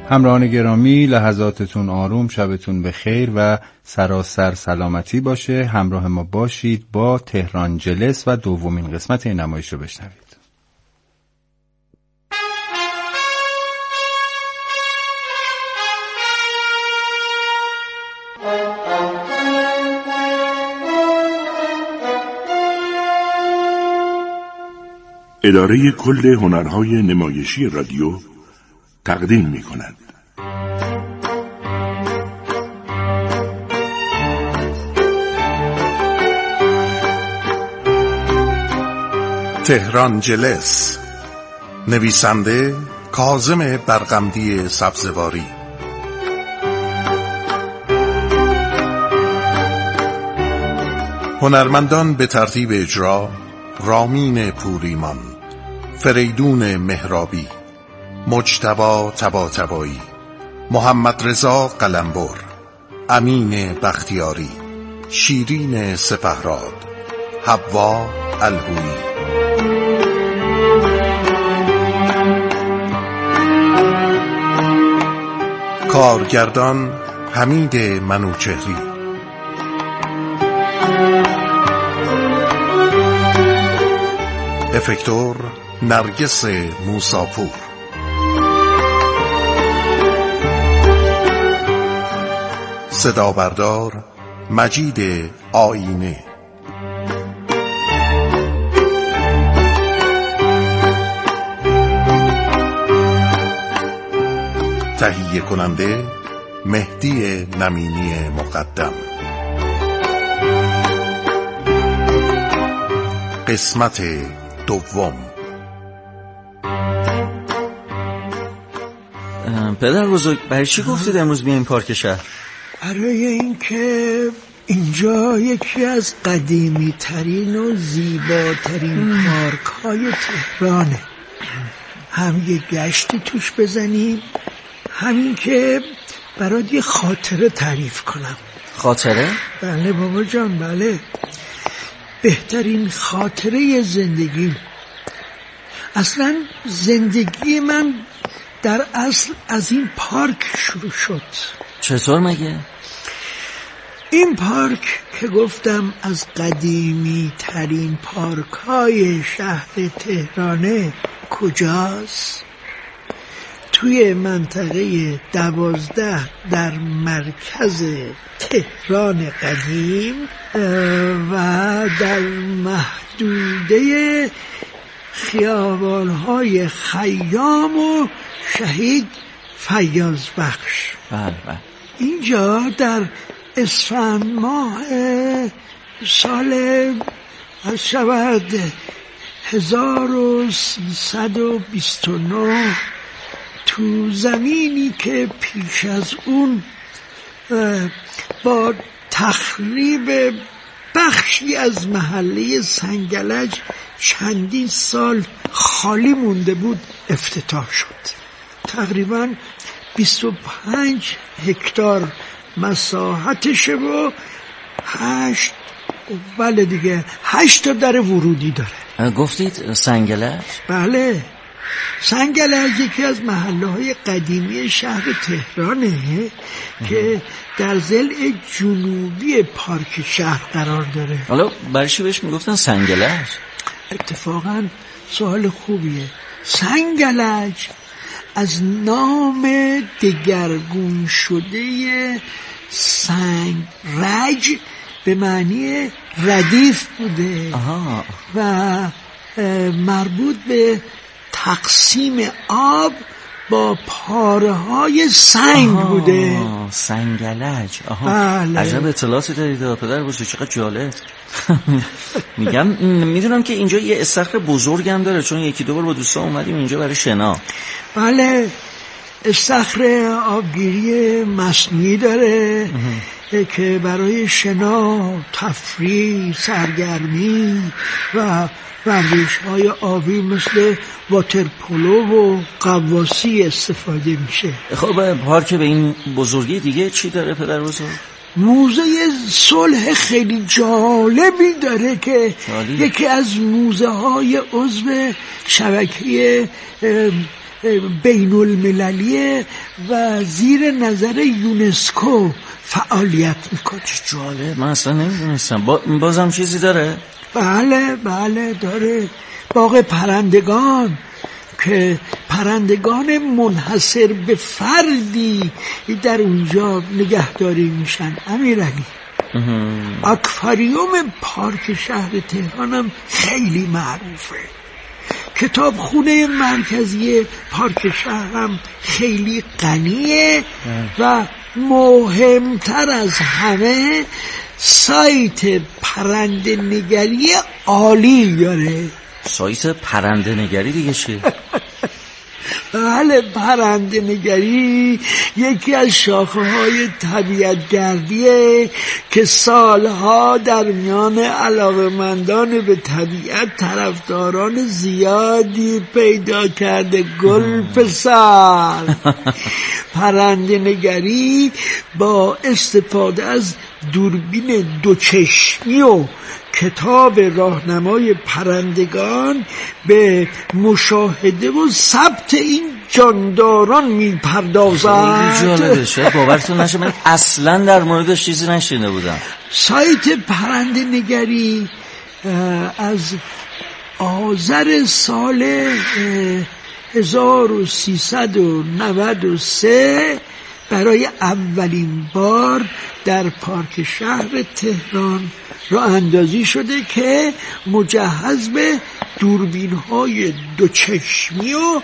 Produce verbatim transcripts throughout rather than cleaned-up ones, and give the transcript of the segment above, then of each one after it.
همراهان گرامی، لحظاتتون آروم، شبتون بخیر و سراسر سلامتی باشه. همراه ما باشید با تهران جلس و دومین قسمت این نمایش رو بشنوید. اداره کل هنرهای نمایشی رادیو تقدیم می کند. تهران جلس، نویسنده کاظم برغمدی سبزواری، هنرمندان به ترتیب اجرا: رامین پوریمان، فریدون مهرابی، مجتبی طباطبایی، محمد رضا قلمبر، امین بختیاری، شیرین سپهراد، حوا الهویی. کارگردان حمید منوچهری. افکتور نرگس موساپور. صدا بردار مجید آینه. تهیه کننده مهدی نمینی مقدم. قسمت دوم. پدر بزرگ، برای چی گفتید امروز بیایم پارک شهر؟ برای اینکه اینجا یکی از قدیمی ترین و زیباترین پارک های تهرانه. هم یه گشتی توش بزنیم، همین که برات یه خاطره تعریف کنم. خاطره؟ بله بابا جان، بله. بهترین خاطره زندگی. اصلا زندگی من در اصل از این پارک شروع شد. چطور مگه؟ این پارک که گفتم از قدیمی ترین پارک های شهر تهرانه کجاست؟ توی منطقه دوازده در مرکز تهران قدیم و در محدوده خیابان‌های خیام و شهید فیاض بخش. بله بله. اینجا در اسفند ماه سال از شود هزار و سیصد و بیست و نه تو زمینی که پیش از اون با تخریب بخشی از محله سنگلج چندین سال خالی مونده بود افتتاح شد. تقریباً بیست و پنج هکتار مساحتشه و هشت بله دیگه هشت تا در ورودی داره. گفتید سنگلج؟ بله، سنگلج یکی از محله های قدیمی شهر تهرانه که در ضلع جنوبی پارک شهر قرار داره. حالا برای چی بهش میگفتن سنگلج؟ اتفاقا سوال خوبیه. سنگلج از نام دگرگون شده سنگرج به معنی ردیف بوده. آها. و مربوط به تقسیم آب با پاره های سنگ آها. بوده. سنگلج. آها. بله. عجب اطلاعاتی دارید پدر بزرگ، چقدر جالب. میگم میدونم که اینجا یه استخر بزرگم داره، چون یکی دو بار با دوستان اومدیم اینجا برای شنا. بله، استخر آبگیری مصنوعی داره که برای شنا، تفریح، سرگرمی و ورزش‌های آبی مثل واترپولو و غواصی استفاده میشه. خب پارک به این بزرگی دیگه چی داره پدر بزرگ؟ موزه صلح خیلی جالبی داره که جالب. یکی از موزه های عضو شبکه بین المللیه و زیر نظر یونسکو فعالیت میکنه. جالب، من اصلا نمیدونستم. با... بازم چیزی داره؟ بله بله داره. باغ پرندگان که پرندگان منحصر به فردی در اونجا نگهداری میشن. امیرعلی، آکواریوم پارک شهر تهران هم خیلی معروفه. کتابخونه مرکزی پارک شهر هم خیلی غنیه و مهمتر از همه سایت پرنده نگری عالی داره. سایت پرنده نگری دیگه چیه؟ بله، پرنده نگری یکی از شاخه های طبیعت گردیه که سالها در میان علاقه‌مندان به طبیعت طرفداران زیادی پیدا کرده. گل پسر، پرنده نگری با استفاده از دوربین دوچشمی و کتاب راهنمای پرندگان به مشاهده و ثبت این جانداران میپردازند. خیلی جالبه، شاید باورتون نشه من اصلا در موردش چیزی نشینده بودم. سایت پرنده نگری از آذر سال هزار و سیصد و نود و سه برای اولین بار در پارک شهر تهران راه اندازی شده که مجهز به دوربین های دوچشمی و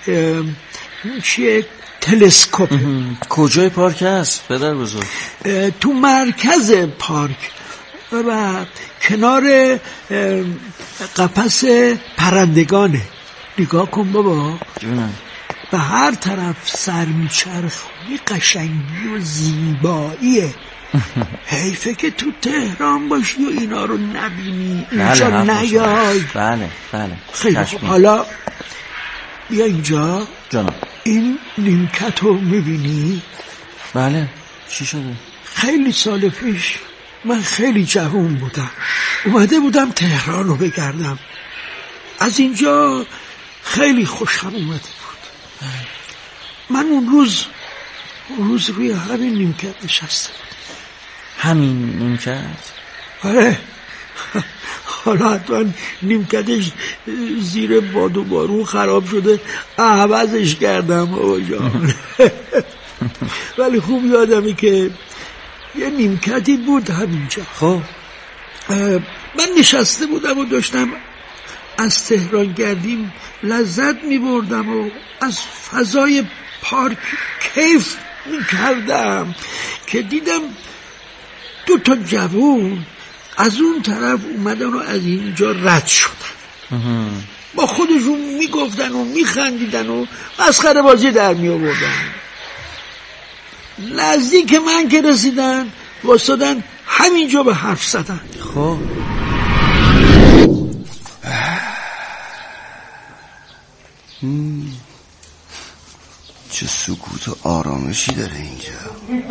چیه تلسکوپ. کجای پارک هست پدر بزرگ؟ تو مرکز پارک و کنار قفس پرندگانه. نگاه کن بابا، جونم. به هر طرف سر میچرخ، قشنگی و زیباییه. حیفه که تو تهران باشی و اینا رو نبینی، اینجا بله نیای. بله بله خیلی خوب، حالا بیا اینجا. جانم. این نیمکت رو میبینی؟ بله. چی شده؟ خیلی سال پیش من خیلی جوان بودم، اومده بودم تهران رو بگردم. از اینجا خیلی خوشم اومده بود. من اون روز اون روز روی همین نیمکت نشسته بود. همین نیمکت؟ آره. حالا حتما نیمکتش زیر باد و بارون خراب شده، عوضش کردم بابا جان. ولی خوب یادمه که یه نیمکتی بود همینجا. خب من نشسته بودم و داشتم از تهران گردیم لذت می بردم و از فضای پارک کیف می کردم که دیدم دو تا جوون از اون طرف اومدن و از اینجا رد شدن. با خودشون می گفتن و می خندیدن و مسخره بازی در می آوردن. نزدیک من که رسیدن واسدن همینجا به حرف زدن. خب چه سکوت و آرامشی داره اینجا.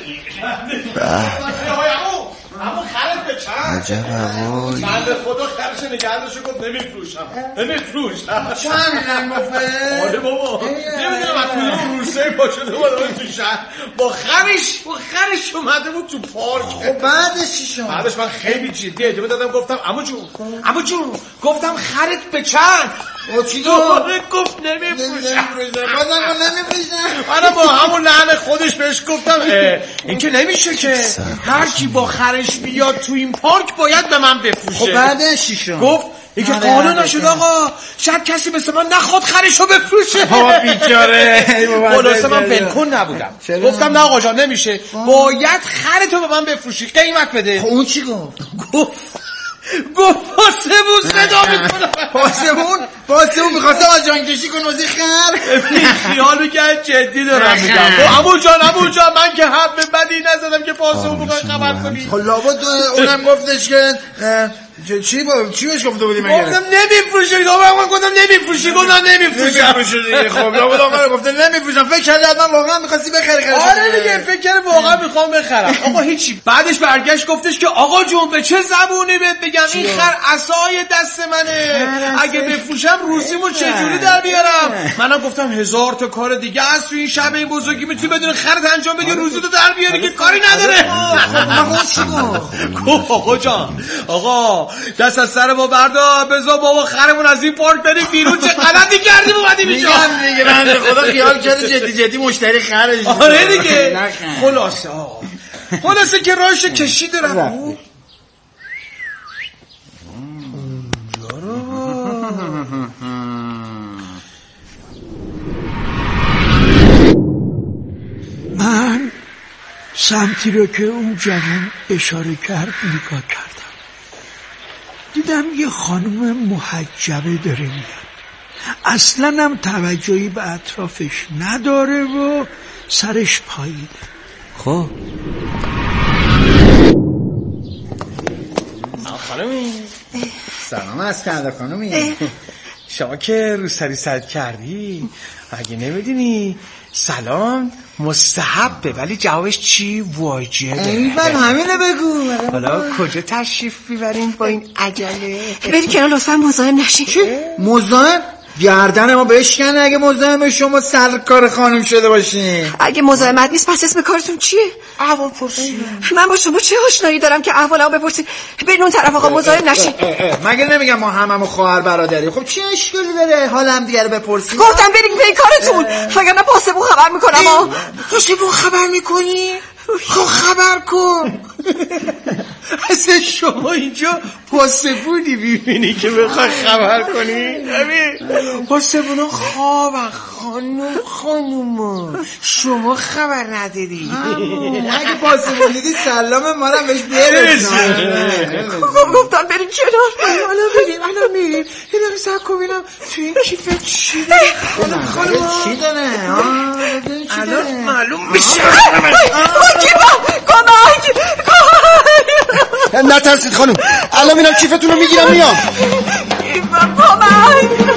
اما خرد به چند؟ عجب هوایی. من به خدا خرش نگردشو گفت نمیفروشم نمیفروشم. چند رنگ گفته؟ آره بابا نمیدونم از توی روسه پاشده بودم تو شهر با خرش با خرش اومده بود تو پارک. خب بعدش چی شد؟ بعدش من خیلی جدی ادامه دادم، گفتم عمو جون عمو جون گفتم خرد به چند؟ با چی دوباره گفت نمیفروشم. بازم نمیفروشم. آره با همون لحن خودش بهش گفتم این که نمیشه که هر کی با خرش بیاد تو این پارک باید به من بفروشه. خب بعدش چی شد؟ گفت این که قانون نشد آقا، شاید کسی مثل من نخواد خرشو بفروشه. بابا بیچاره. خلاصه من ولکن نبودم، گفتم نه آقا جان نمیشه، باید خرتو به من بفروشی، قیمت بده. خب اون چی گفت؟ گفت گفت پاسبون صدا میکنم. پاسبون؟ پاسبون میخواستم از جان کشی کن وزی خر؟ خیال میگه جدی دارم میگم. عمو جان عمو جان من که حرف بدی نزدم که پاسبون بخوای خبر کنی. خب لابد اونم گفتش که چی با چی بهش گفته بودی مگه؟ گفتم نمیفروشی. من گفتم نمیفروشی. گفتم نمیفروشم. نمیفروشی دیگه. خب لابد آقا گفته نمیفروشم. فکر کردی حتما واقعا می‌خواستی بخری خرید. آره دیگه فکر کردم واقعا میخوام بخرم. آقا هیچی. بعدش برگشت گفتش که آقا جون به چه زبونی بهت بگم این خر عصای دست منه. اگه بفروشم روزیمو چه جوری در بیارم؟ منم گفتم هزار تا کار دیگه است تو این شب این بزرگی میتونی بدون خرت انجام بدی روزی تو در بیاری که کاری نداره. گفت آقا جان آقا دست از سر ما بردا بذار بابا خرمون از این پارک بریم بیرون. چه غلطی کردیم اومدیم اینجا. میگم دیگه بنده خدا خیال کرده جدی جدی مشتری خرج. آره دیگه. خلاصه آقا خلاصه که راهش کشید رفت. من سمتی رو که اون جوان اشاره کرد نگاه کردم. دیدم یه خانم محجبه داره میاد. اصلا هم توجهی به اطرافش نداره و سرش پاییده. خب خانمی سلام از کنده خانمی. شما که روسری سرد کردی اگه نمیدونی سلام مستحبه ولی جوابش چی واجبه. ایول همینه بگو. حالا کجا تشریف میبرین با این عجله؟ بری کنار لطفا مزاحم نشین. مزاحم؟ گردن ما بشکنه اگه مزاحم شما سرکار خانم شده باشین. اگه مزاحمت نیست پس اسم کارتون چیه؟ احوال پرسی. من با شما چه آشنایی دارم که احوالمو بپرسید؟ برین اون طرف آقا مزاحم نشین. مگه نمیگم ما هممون خواهر برادری؟ خب چه اشکالی داره حال هم دیگه رو بپرسید؟ گفتم برین به کارتون وگرنه پاسبون خبر میکنم. ها پاسبون خبر میکنی؟ خب خبر کن. اصلا شما اینجا پاسبونی ببینی که بخوای خبر کنی؟ ببین پاسبونا خوابن خانوم خانوم شما خبر نداری. اگه پاسبون دیدی سلام ما رو بهش برسون. گفتم بریم کنار. الان بریم الان میریم. یه دقیقه صبر کن ببینم تو این کیفت چی داره؟ خانوم خانوم چی داره؟ الان معلوم میشه. کمک کمک. نترسید خانوم الان میرم کیفتون رو میگیرم میام. کمک.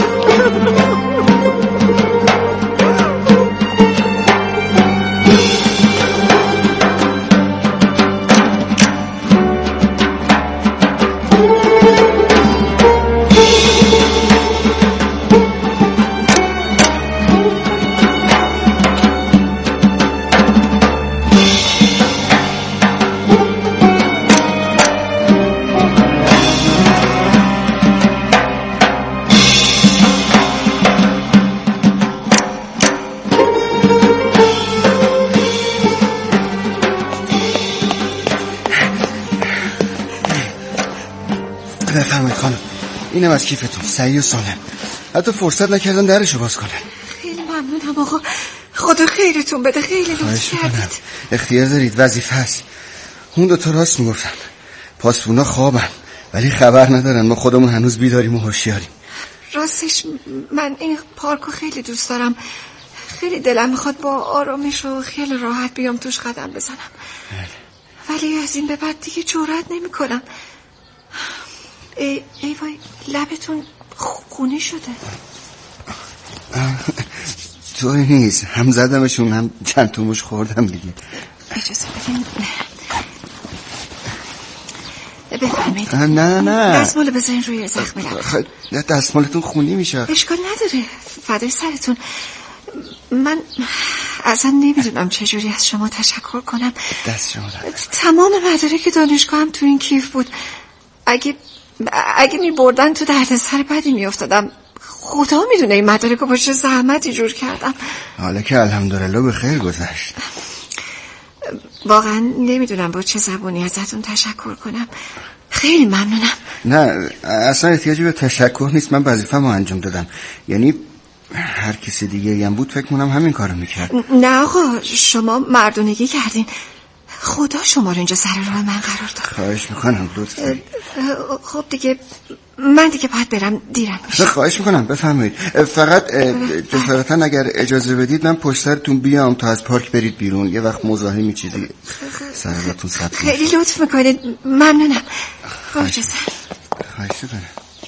بفرمایید خانم اینم از کیفتون صحیح و سالم. حتی فرصت نکردن درشو باز کنن. خیلی ممنونم آقا خدا خیرتون بده. خیلی لطف کردید. اختیار دارید وظیفه است. اون دوتا راست میگفتن پاسبونا خوابن ولی خبر ندارن ما خودمون هنوز بیداریم و هوشیاریم. راستش من این پارکو خیلی دوست دارم. خیلی دلم میخواد با آرامش و خیلی راحت بیام توش قدم بزنم. ولی از این به بعد دیگه جرئت نمیکنم. ای ای وای لبتون خونی شده. توی نیست هم زدمشون هم چند تومش خوردم دیگه. اجازه بدین بفرمایید. نه نه دستمال بذارین روی زخم لب. دستمالتون خونی میشه. اشکال نداره فدای سرتون. من اصلا نمیدونم چجوری از شما تشکر کنم. دست شما درد. تمام مدارک دانشگاه هم تو این کیف بود. اگه اگه می بردن تو درد سر بدی می افتادم. خدا میدونه این مدارک رو با چه زحمتی جور کردم. حالا که الحمدلله به خیر گذشت. واقعا نمیدونم با چه زبونی ازتون تشکر کنم. خیلی ممنونم. نه اصلا احتیاجی به تشکر نیست. من وظیفه‌مو انجام دادم. یعنی هر کسی دیگه هم بود فکر کنم همین کارو میکرد. نه آقا شما مردونگی کردین. خدا شما رو اینجا سر راه من قرار داد. خواهش میکنم لطف کنید. خب دیگه من دیگه باید برم دیرم میشه. خواهش میکنم بفرمایید. فقط جسارتا اگر اجازه بدید من پشت سرتون بیام تا از پارک برید بیرون. یه وقت مزاحمی چیزی سر ازتون ثبت. خیلی لطف میکنید. ممنونم. با اجازه. خواهش دارم.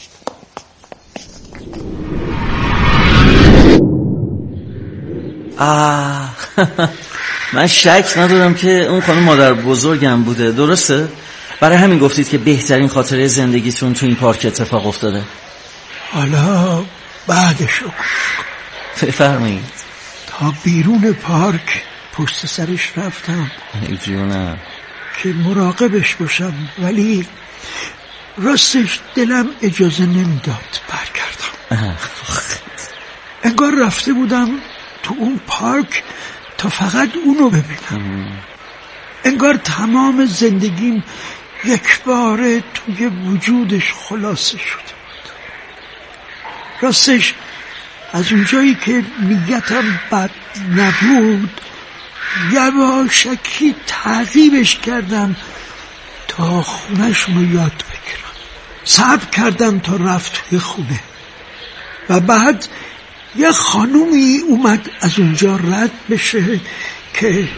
آه من شک ندارم که اون خانم مادر بزرگم بوده. درسته؟ برای همین گفتید که بهترین خاطره زندگیتون تو این پارک اتفاق افتاده. حالا بعدشو بفرمایید. تا بیرون پارک پشت سرش رفتم ای جونم که مراقبش باشم، ولی راستش دلم اجازه نمیداد برگردم. انگار رفته بودم تو اون پارک تا فقط اونو ببینم. انگار تمام زندگیم یک باره توی وجودش خلاصه شده بود. راستش از اونجایی که نیتم بد نبود یواشکی تعقیبش کردم تا خونه‌شونو یاد بگیرم. صبر کردم تا رفت توی خونه و بعد یه خانومی اومد از اونجا رد بشه که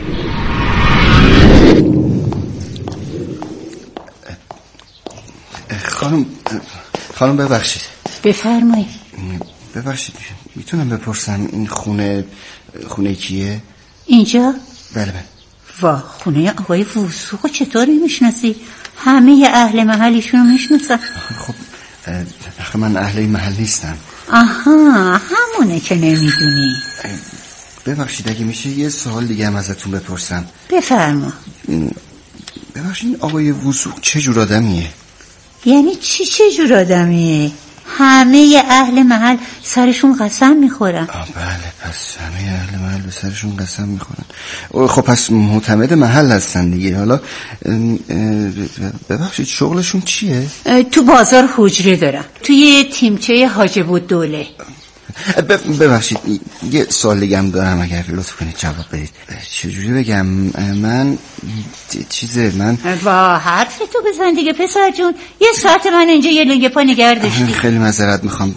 خانم خانم ببخشید. بفرمایید. ببخشید میتونم بپرسم این خونه خونه کیه؟ اینجا؟ بله بله. وا خونه آقای وثوقو چطوری میشناسی؟ همه اهل محلیشونو میشناسن. خب آخه من اهل این محل نیستم. آها همونه که نمیدونی. ببخشید اگه میشه یه سوال دیگه هم ازتون بپرسم. بفرما. ببخشید آقای وثوق چه جور آدمیه؟ یعنی چی چه جور آدمیه؟ همه اهل محل سرشون قسم میخورن. بله پس همه اهل محل به سرشون قسم میخورن. خب پس معتمد محل هستن دیگه. حالا ببخشید شغلشون چیه؟ تو بازار حجره دارن، توی تیمچه حاجب الدوله. ببخشید یه سوال دیگه هم دارم اگر لطف کنید جواب بدید. چجوری بگم من چیزه من وا حرف تو بزن دیگه پسر جون. یه ساعت من اینجا یه لنگه پا نگه داشتی. خیلی معذرت میخوام.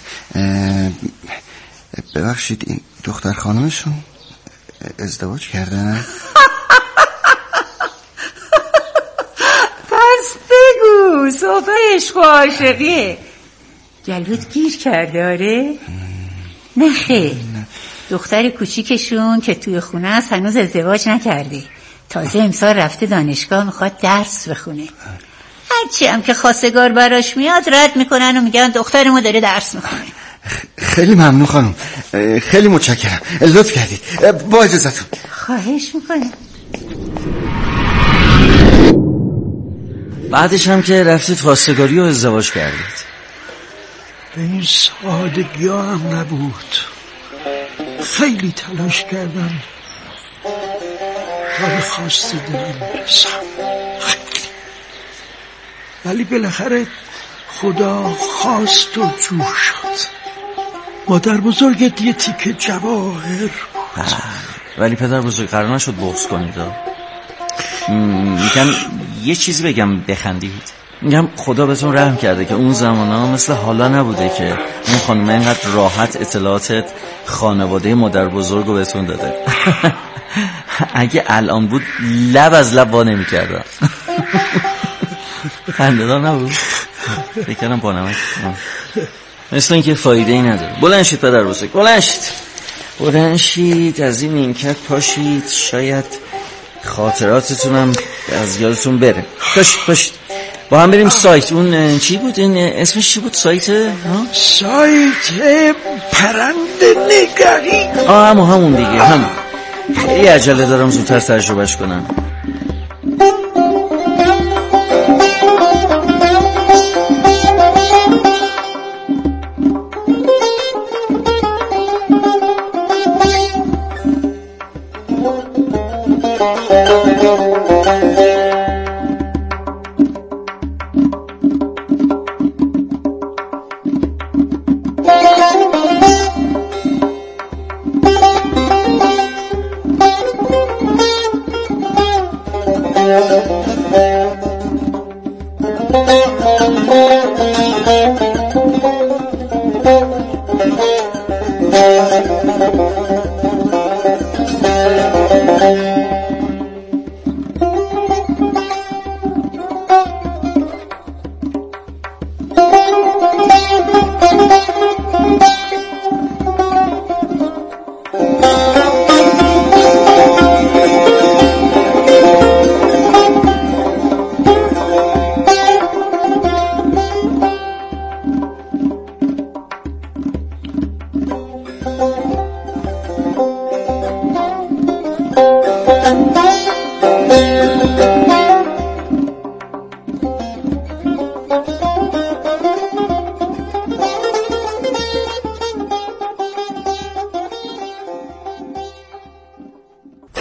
ببخشید این دختر خانمشون ازدواج کردن؟ پس بگو صحبه عشق و عاشقیه. گلوت گیر کرده آره؟ نه خیر، دختر کوچیکشون که توی خونه است هنوز ازدواج نکرده، تازه امسال رفته دانشگاه میخواد درس بخونه. هرچی هم که خواستگار براش میاد رد میکنن و میگن دخترمو داره درس میخونه. خیلی ممنون خانم، خیلی متشکرم، لطف کردید. با اجازهتون. خواهش میکنم. بعدش هم که رفتید خواستگاری و ازدواج کردید. به این سادگی ها هم نبود. خیلی تلاش کردم تا به خواست دلم برسم، ولی بالاخره خدا خواست و جور شد. مادر بزرگت یه تیکه جواهر. ولی پدر بزرگ قرار نشد بغض کنید. میگم یه چیزی بگم بخندید. میگم خدا بهتون رحم کرده که اون زمانا مثل حالا نبوده که اون خانم اینقدر راحت اطلاعات خانواده مادر بزرگ رو بهتون داده. اگه الان بود لب از لب وا نمی کردم. خنده‌دار نبود؟ فکرم با نمک مثل این که فایده ای نداره. بلند شید پدر بزرگ، بلند شید بلند شید از این نیمکت پاشید، شاید خاطراتتونم از یادتون بره. پاشید پاشید با هم بریم سایت. اون چی بود این اسمش چی بود سایت؟ سایت پرنده نگری. آه همون همون دیگه هم. خیلی عجله دارم زودتر تجربهش کنم.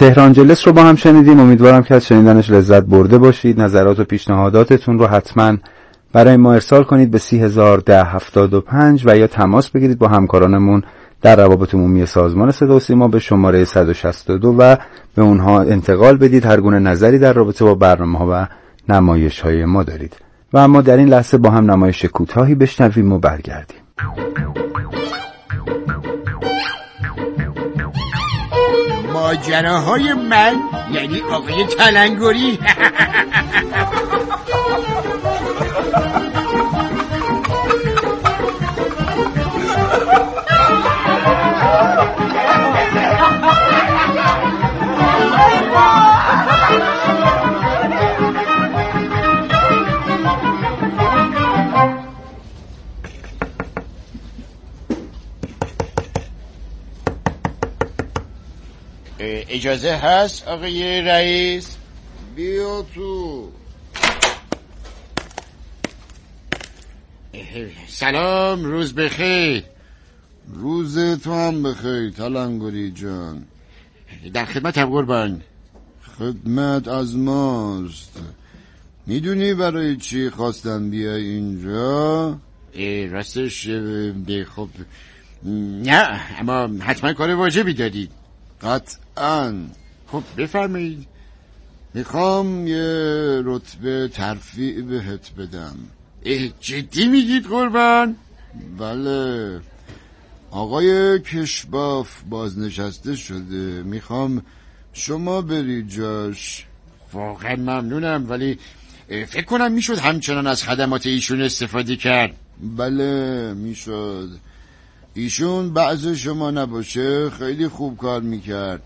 تهران جلس رو با هم شنیدیم. امیدوارم که از شنیدنش لذت برده باشید. نظرات و پیشنهاداتتون رو حتما برای ما ارسال کنید به سی هزار ده هفتاد و پنج و یا تماس بگیرید با همکارانمون در روابط عمومی سازمان صدا و سیما به شماره صد و شصت و دو و به اونها انتقال بدید هر گونه نظری در رابطه با برنامه‌ها و نمایش‌های ما دارید. و اما در این لحظه با هم نمایش کوتاهی بشنویم و برگردیم. ماجراهای من یعنی آقای تلنگری. اجازه هست آقای رئیس؟ بیا تو. سلام، روز بخیر. روز تو هم بخیر تلنگری جان. در خدمتم قربان. خدمت از ماست. میدونی برای چی خواستن بیای اینجا؟ راستش خب نه، اما حتما کار واجبی دارید. قطعاً. خب بفرمایید. میخوام یه رتبه ترفیع بهت بدم. جدی میگید قربان؟ بله، آقای کشباف بازنشسته شده، میخوام شما بری جاش. واقعا ممنونم، ولی فکر کنم میشد همچنان از خدمات ایشون استفاده کرد. بله میشد. ایشون بعض شما نباشه خیلی خوب کار میکرد.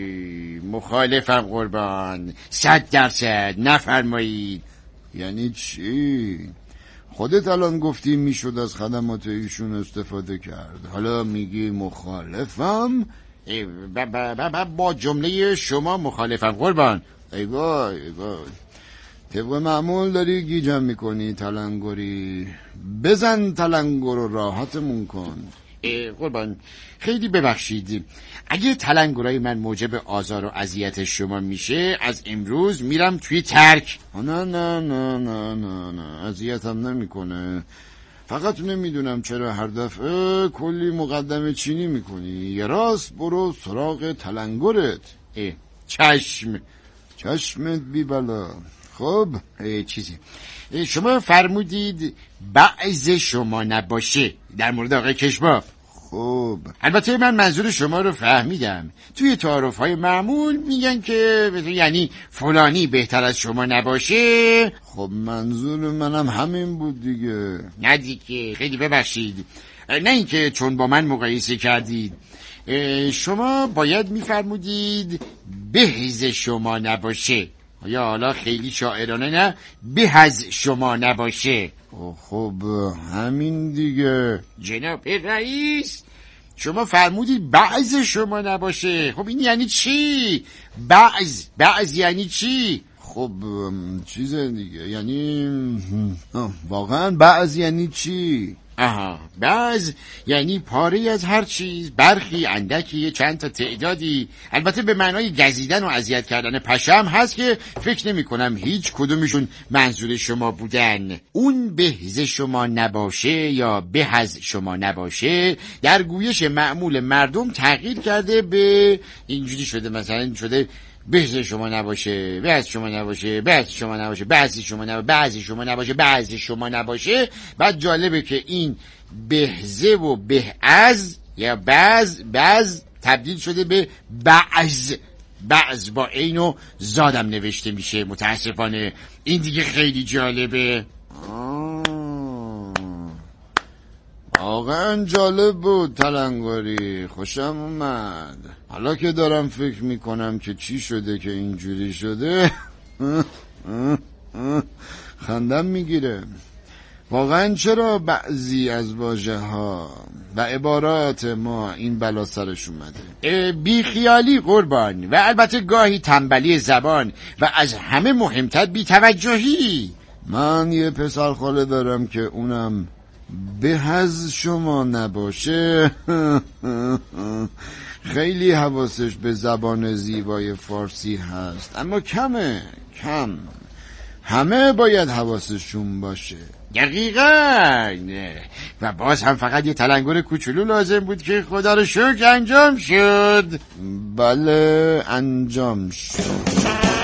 مخالفم قربان، صد درصد. نفرمایید. یعنی چی؟ خودت الان گفتی میشد از خدمات ایشون استفاده کرد، حالا میگی مخالفم؟ با, با, با, با جمله شما مخالفم قربان. ای وای ای وای، طبق معمول داری گیجم میکنی تلنگری. بزن تلنگر رو راحتمون کن. قربان خیلی ببخشید، اگه تلنگرای من موجب آزار و اذیت شما میشه از امروز میرم توی ترک. نه نه نه نه نه نه اذیتم نمیکنه، فقط نمیدونم چرا هر دفعه کلی مقدمه چینی میکنی. یه راست برو سراغ تلنگرت. چشم. چشمت بی بلا. خب چیزی شما فرمودید بعض شما نباشه در مورد آقای کشباف. خب البته من منظور شما رو فهمیدم. توی تعارف‌های معمول میگن که یعنی فلانی بهتر از شما نباشه. خب منظور منم همین بود دیگه. نه دیگه، خیلی ببخشید، نه اینکه چون با من مقایسه کردید. شما باید میفرمودید بهز شما نباشه، یا حالا خیلی شاعرانه نه، به از شما نباشه. خب همین دیگه جناب رئیس. شما فرمودید بعض شما نباشه. خب این یعنی چی؟ بعض بعض یعنی چی؟ خب چیز دیگه، یعنی واقعا بعض یعنی چی؟ آها، بعض یعنی پاره از هر چیز، برخی، اندکی، چند تا تعدادی. البته به معنای گزیدن و اذیت کردن پشم هست که فکر نمی کنم هیچ کدومشون منظور شما بودن. اون بهز شما نباشه یا بهز شما نباشه در گویش معمول مردم تغییر کرده به اینجوری شده، مثلا شده بهز شما نباشه، بعض شما نباشه، بعض شما نباشه، بعضی شما نباشه، بعضی شما نباشه، بعضی شما نباشه. بعد جالبه که این بهزه و بهز یا بعض بعض تبدیل شده به بعض. بعض با عین و زادم نوشته میشه. متاسفانه این دیگه خیلی جالبه. واقعا جالب بود تلنگری، خوشم اومد. حالا که دارم فکر میکنم که چی شده که اینجوری شده خندم میگیره. واقعا چرا بعضی از واژه ها و عبارات ما این بلا سرش اومده؟ بی خیالی قربان، و البته گاهی تنبلی زبان، و از همه مهمتر بی توجهی. من یه پسر خاله دارم که اونم به از شما نباشه خیلی حواسش به زبان زیبای فارسی هست، اما کمه کم. همه باید حواسشون باشه. دقیقاً. و باز هم فقط یه تلنگر کوچولو لازم بود که خدا رو شکر انجام شد. بله انجام شد.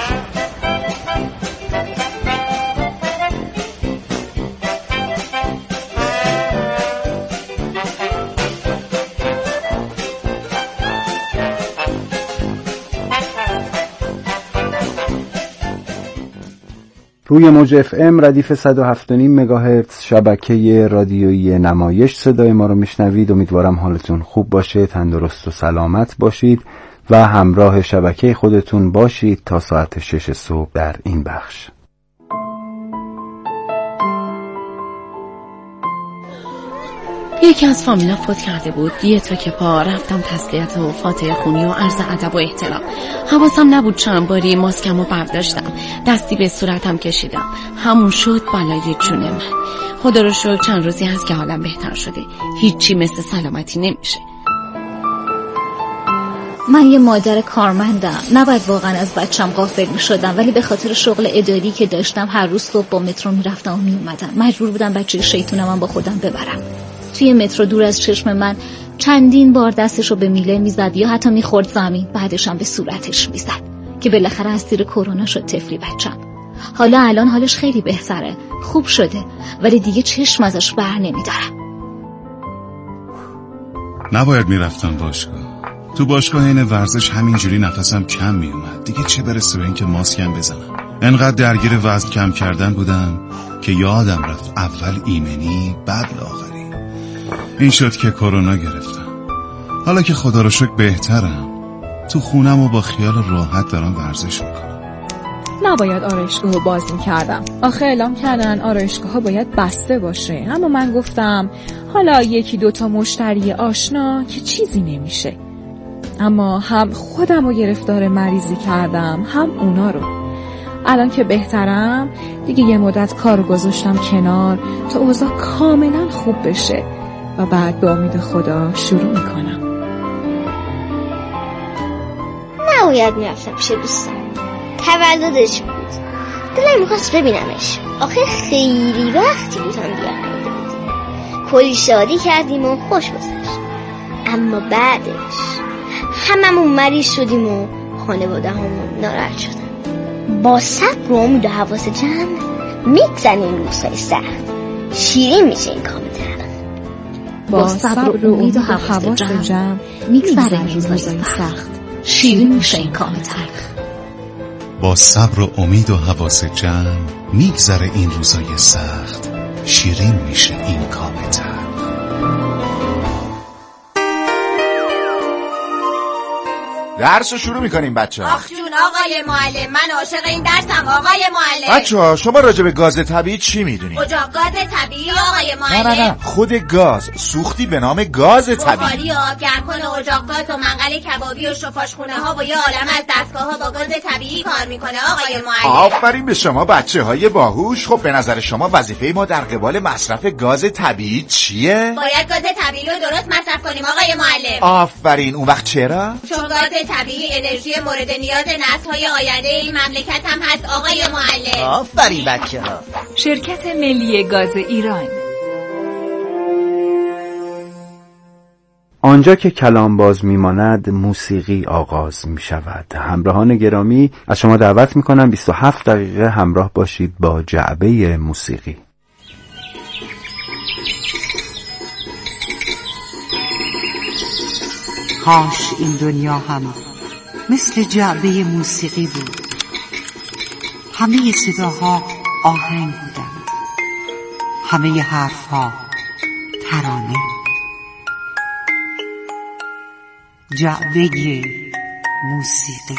روی موج اف ام ردیف صد و هفت و نیم مگاهرتز شبکه رادیویی نمایش صدای ما رو میشنوید. امیدوارم حالتون خوب باشه، تندرست و سلامت باشید و همراه شبکه خودتون باشید تا ساعت شش صبح در این بخش. یکی از فامیلا فوت کرده بود. یه تا که پا رفتم تسلیت و فاتحه خونی و عرض ادب و احترام. حواسم نبود چند باری ماسکم رو برداشتم، دستی به صورتم کشیدم. همون شد بلای جون من. خدا رو شکر چند روزی هست که حالم بهتر شده. هیچی مثل سلامتی نمیشه. من یه مادر کارمندم، نباید واقعا از بچم غافل می شدم، ولی به خاطر شغل اداری که داشتم هر روز صبح با مترو می رفتم و می اومدم. مجبور بودم بچه شیطونم هم با خودم ببرم. توی مترو دور از چشم من چندین بار دستشو به میله میزد یا حتی میخورد زمین، بعدش هم به صورتش میزد که بالاخره از زیر کرونا شد طفلی بچم. حالا الان حالش خیلی بهتره، خوب شده، ولی دیگه چشم ازش بر نمیدارم. نباید میرفتم باشگاه. تو باشگاه این ورزش همینجوری نفسم کم میومد، دیگه چه برسه به این که ماسکم بزنم. انقدر درگیر وزن کم کردن بودم که یادم رفت اول ایمنی بعد لاغری. این شد که کرونا گرفتم. حالا که خدا رو شکر بهترم، تو خونم و با خیال راحت دارم ورزش میکنم. نباید آرایشگاهو باز میکردم. آخه اعلام کردن آرایشگاه‌ها باید بسته باشه، اما من گفتم حالا یکی دوتا مشتری آشنا که چیزی نمیشه. اما هم خودم رو گرفتار مریضی کردم هم اونا رو. الان که بهترم دیگه یه مدت کارو گذاشتم کنار تا اوضاع کاملا خوب بشه و بعد به امید خدا شروع میکنم. نباید میرفتم پیش دوستم، تولدش بود، دلم میخواست ببینمش. آخه خیلی وقتی بود هم بیارم بود. کلی شادی کردیم و خوش گذشت. اما بعدش هممون مریض شدیم و خانواده همون ناراحت شدن. با صبر و امید و حواس جمع میگذریم روزهای سخت، شیرین میشه این کام تلخ. با صبر و امید و حواس جمع میگذریم روزهای سخت، شیرین میشه این کام تلخ. با صبر و امید و حواس جمع میگذره این روزای سخت، شیرین میشه این کام تلخ. درس رو شروع میکنیم بچه ها. آخ جون آقای معلم، من عاشق این درسم آقای معلم. بچه ها شما راجع به گاز طبیعی چی میدونید؟ اجاق گاز طبیعی آقای معلم. نه نه نه خود گاز، سوختی به نام گاز طبیعی. بخاری و آب گرمکن و اجاق گاز و منقل کبابی و شفاشخونه ها و یه عالم از دستگاه ها با گاز طبیعی کار میکنه آقای معلم. آفرین به شما بچه های باهوش. خب به نظر شما وظیفه ما در قبال مصرف گاز طبیعی چیه؟ باید گاز طبیعی رو درست مصرف کنیم آقای معلم. آفرین. اون وقت چرا؟ چون گاز طبیعی انرژی مورد نیاز نسل‌های آینده این مملکت هم هست آقای معلم. آفرین بچه‌ها. شرکت ملی گاز ایران. آنجا که کلام باز میماند موسیقی آغاز می شود. همراهان گرامی از شما دعوت می کنم بیست و هفت دقیقه همراه باشید با جعبه موسیقی. کاش این دنیا هم مثل جعبه موسیقی بود. همه صداها آهنگ بودند، همه حرفها ترانه. جعبه موسیقی.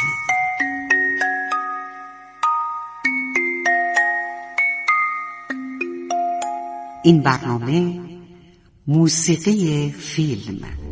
این برنامه موسیقی فیلم